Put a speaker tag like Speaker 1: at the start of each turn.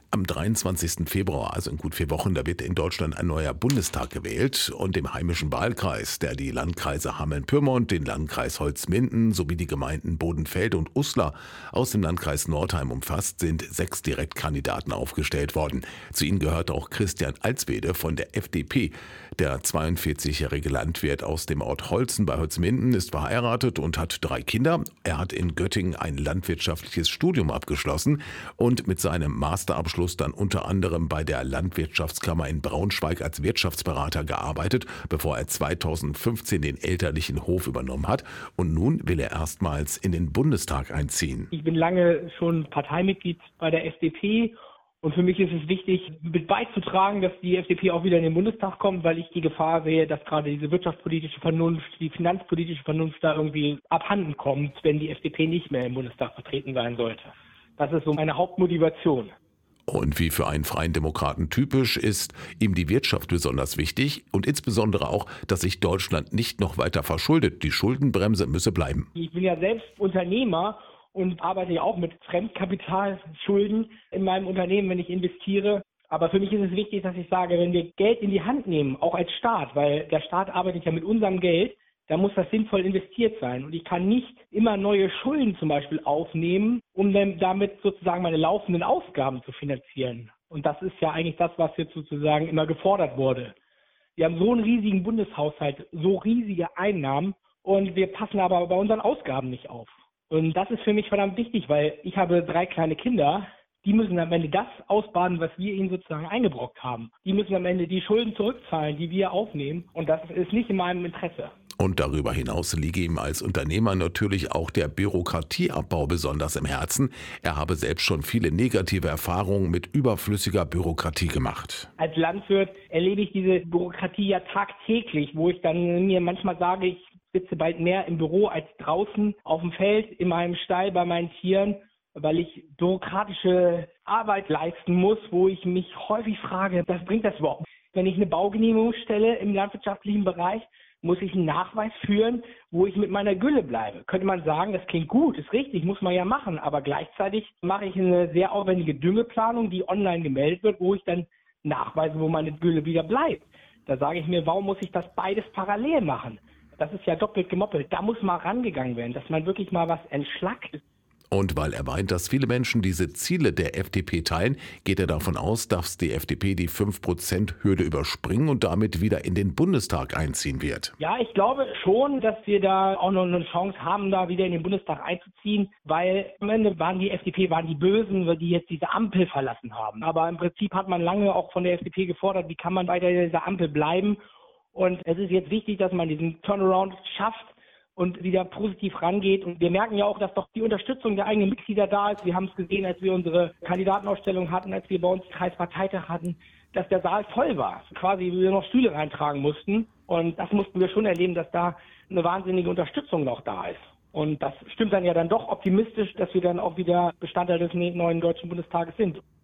Speaker 1: Am 23. Februar, also in gut 4 Wochen, da wird in Deutschland ein neuer Bundestag gewählt und im heimischen Wahlkreis, der die Landkreise Hameln-Pyrmont, den Landkreis Holzminden sowie die Gemeinden Bodenfelde und Uslar aus dem Landkreis Nordheim umfasst, sind 6 Direktkandidaten aufgestellt worden. Zu ihnen gehört auch Christian Alswede von der FDP. Der 42-jährige Landwirt aus dem Ort Holzen bei Holzminden ist verheiratet und hat 3 Kinder. Er hat in Göttingen ein landwirtschaftliches Studium abgeschlossen und mit seinem Masterabschluss dann unter anderem bei der Landwirtschaftskammer in Braunschweig als Wirtschaftsberater gearbeitet, bevor er 2015 den elterlichen Hof übernommen hat. Und nun will er erstmals in den Bundestag einziehen.
Speaker 2: Ich bin lange schon Parteimitglied bei der FDP. Und für mich ist es wichtig, mit beizutragen, dass die FDP auch wieder in den Bundestag kommt, weil ich die Gefahr sehe, dass gerade diese wirtschaftspolitische Vernunft, die finanzpolitische Vernunft da irgendwie abhanden kommt, wenn die FDP nicht mehr im Bundestag vertreten sein sollte. Das ist so meine Hauptmotivation.
Speaker 1: Und wie für einen Freien Demokraten typisch ist ihm die Wirtschaft besonders wichtig und insbesondere auch, dass sich Deutschland nicht noch weiter verschuldet. Die Schuldenbremse müsse bleiben.
Speaker 2: Ich bin ja selbst Unternehmer und arbeite ja auch mit Fremdkapitalschulden in meinem Unternehmen, wenn ich investiere. Aber für mich ist es wichtig, dass ich sage, wenn wir Geld in die Hand nehmen, auch als Staat, weil der Staat arbeitet ja mit unserem Geld, da muss das sinnvoll investiert sein. Und ich kann nicht immer neue Schulden zum Beispiel aufnehmen, um dann damit sozusagen meine laufenden Ausgaben zu finanzieren. Und das ist ja eigentlich das, was jetzt sozusagen immer gefordert wurde. Wir haben so einen riesigen Bundeshaushalt, so riesige Einnahmen und wir passen aber bei unseren Ausgaben nicht auf. Und das ist für mich verdammt wichtig, weil ich habe 3 kleine Kinder, die müssen am Ende das ausbaden, was wir ihnen sozusagen eingebrockt haben. Die müssen am Ende die Schulden zurückzahlen, die wir aufnehmen. Und das ist nicht in meinem Interesse.
Speaker 1: Und darüber hinaus liege ihm als Unternehmer natürlich auch der Bürokratieabbau besonders im Herzen. Er habe selbst schon viele negative Erfahrungen mit überflüssiger Bürokratie gemacht.
Speaker 2: Als Landwirt erlebe ich diese Bürokratie ja tagtäglich, wo ich dann mir manchmal sage, ich sitze bald mehr im Büro als draußen auf dem Feld, in meinem Stall bei meinen Tieren, weil ich bürokratische Arbeit leisten muss, wo ich mich häufig frage, was bringt das überhaupt? Wenn ich eine Baugenehmigung stelle im landwirtschaftlichen Bereich, muss ich einen Nachweis führen, wo ich mit meiner Gülle bleibe. Könnte man sagen, das klingt gut, ist richtig, muss man ja machen, aber gleichzeitig mache ich eine sehr aufwendige Düngeplanung, die online gemeldet wird, wo ich dann nachweise, wo meine Gülle wieder bleibt. Da sage ich mir, warum muss ich das beides parallel machen? Das ist ja doppelt gemoppelt. Da muss mal rangegangen werden, dass man wirklich mal was entschlackt.
Speaker 1: Und weil er meint, dass viele Menschen diese Ziele der FDP teilen, geht er davon aus, dass die FDP die 5%-Hürde überspringen und damit wieder in den Bundestag einziehen wird.
Speaker 2: Ja, ich glaube schon, dass wir da auch noch eine Chance haben, da wieder in den Bundestag einzuziehen, weil am Ende waren die FDP die Bösen, die jetzt diese Ampel verlassen haben. Aber im Prinzip hat man lange auch von der FDP gefordert, wie kann man weiter in dieser Ampel bleiben. Und es ist jetzt wichtig, dass man diesen Turnaround schafft und wieder positiv rangeht. Und wir merken ja auch, dass doch die Unterstützung der eigenen Mitglieder da ist. Wir haben es gesehen, als wir unsere Kandidatenausstellung hatten, als wir bei uns Kreisparteitag hatten, dass der Saal voll war. Quasi wir noch Stühle reintragen mussten. Und das mussten wir schon erleben, dass da eine wahnsinnige Unterstützung noch da ist. Und das stimmt dann ja dann doch optimistisch, dass wir dann auch wieder Bestandteil des neuen Deutschen Bundestages sind.